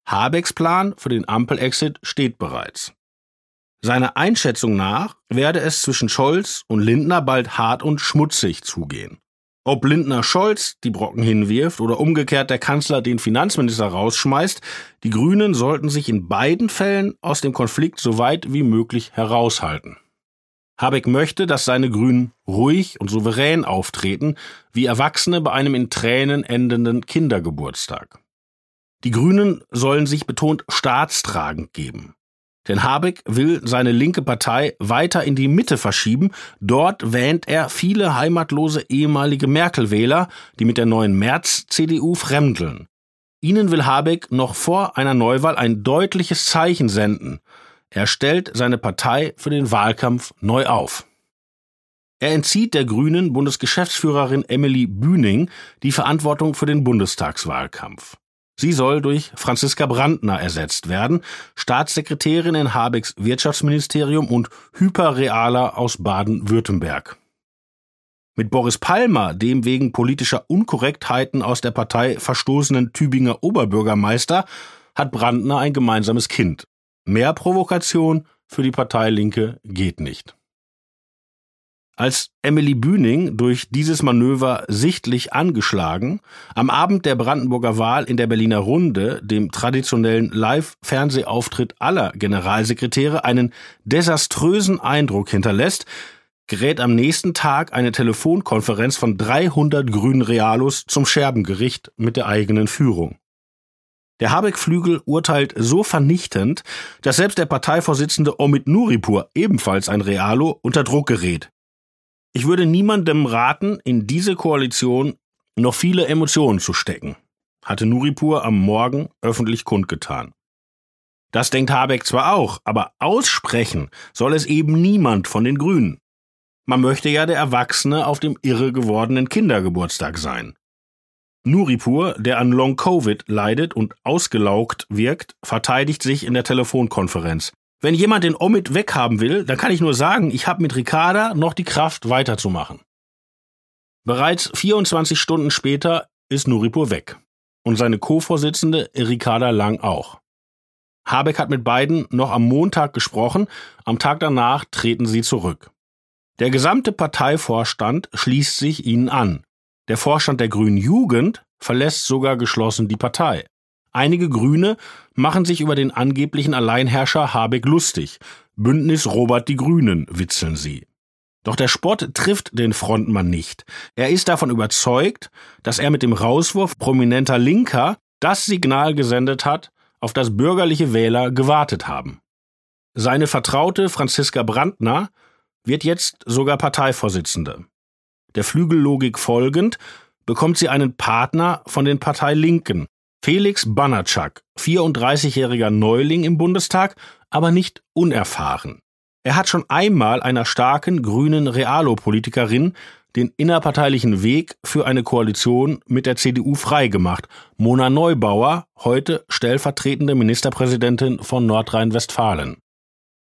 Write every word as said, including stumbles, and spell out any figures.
Habecks Plan für den Ampel-Exit steht bereits. Seiner Einschätzung nach werde es zwischen Scholz und Lindner bald hart und schmutzig zugehen. Ob Lindner Scholz die Brocken hinwirft oder umgekehrt der Kanzler den Finanzminister rausschmeißt, die Grünen sollten sich in beiden Fällen aus dem Konflikt so weit wie möglich heraushalten. Habeck möchte, dass seine Grünen ruhig und souverän auftreten, wie Erwachsene bei einem in Tränen endenden Kindergeburtstag. Die Grünen sollen sich betont staatstragend geben. Denn Habeck will seine linke Partei weiter in die Mitte verschieben. Dort wähnt er viele heimatlose ehemalige Merkel-Wähler, die mit der neuen Merz-C D U fremdeln. Ihnen will Habeck noch vor einer Neuwahl ein deutliches Zeichen senden. Er stellt seine Partei für den Wahlkampf neu auf. Er entzieht der Grünen Bundesgeschäftsführerin Emily Bühning die Verantwortung für den Bundestagswahlkampf. Sie soll durch Franziska Brandner ersetzt werden, Staatssekretärin in Habecks Wirtschaftsministerium und Hyperrealer aus Baden-Württemberg. Mit Boris Palmer, dem wegen politischer Unkorrektheiten aus der Partei verstoßenen Tübinger Oberbürgermeister, hat Brandner ein gemeinsames Kind. Mehr Provokation für die Partei Linke geht nicht. Als Emily Bühning durch dieses Manöver sichtlich angeschlagen, am Abend der Brandenburger Wahl in der Berliner Runde, dem traditionellen Live-Fernsehauftritt aller Generalsekretäre, einen desaströsen Eindruck hinterlässt, gerät am nächsten Tag eine Telefonkonferenz von dreihundert grünen Realos zum Scherbengericht mit der eigenen Führung. Der Habeck-Flügel urteilt so vernichtend, dass selbst der Parteivorsitzende Omid Nuripur, ebenfalls ein Realo, unter Druck gerät. Ich würde niemandem raten, in diese Koalition noch viele Emotionen zu stecken, hatte Nuripur am Morgen öffentlich kundgetan. Das denkt Habeck zwar auch, aber aussprechen soll es eben niemand von den Grünen. Man möchte ja der Erwachsene auf dem irre gewordenen Kindergeburtstag sein. Nuripur, der an Long-Covid leidet und ausgelaugt wirkt, verteidigt sich in der Telefonkonferenz. Wenn jemand den Omid weghaben will, dann kann ich nur sagen, ich habe mit Ricarda noch die Kraft weiterzumachen. Bereits vierundzwanzig Stunden später ist Nuripur weg. Und seine Co-Vorsitzende Ricarda Lang auch. Habeck hat mit beiden noch am Montag gesprochen, am Tag danach treten sie zurück. Der gesamte Parteivorstand schließt sich ihnen an. Der Vorstand der Grünen Jugend verlässt sogar geschlossen die Partei. Einige Grüne machen sich über den angeblichen Alleinherrscher Habeck lustig. Bündnis Robert die Grünen, witzeln sie. Doch der Spott trifft den Frontmann nicht. Er ist davon überzeugt, dass er mit dem Rauswurf prominenter Linker das Signal gesendet hat, auf das bürgerliche Wähler gewartet haben. Seine Vertraute Franziska Brandner wird jetzt sogar Parteivorsitzende. Der Flügellogik folgend bekommt sie einen Partner von den Parteilinken, Felix Banatschak, vierunddreißigjähriger Neuling im Bundestag, aber nicht unerfahren. Er hat schon einmal einer starken grünen Realo-Politikerin den innerparteilichen Weg für eine Koalition mit der C D U freigemacht. Mona Neubauer, heute stellvertretende Ministerpräsidentin von Nordrhein-Westfalen.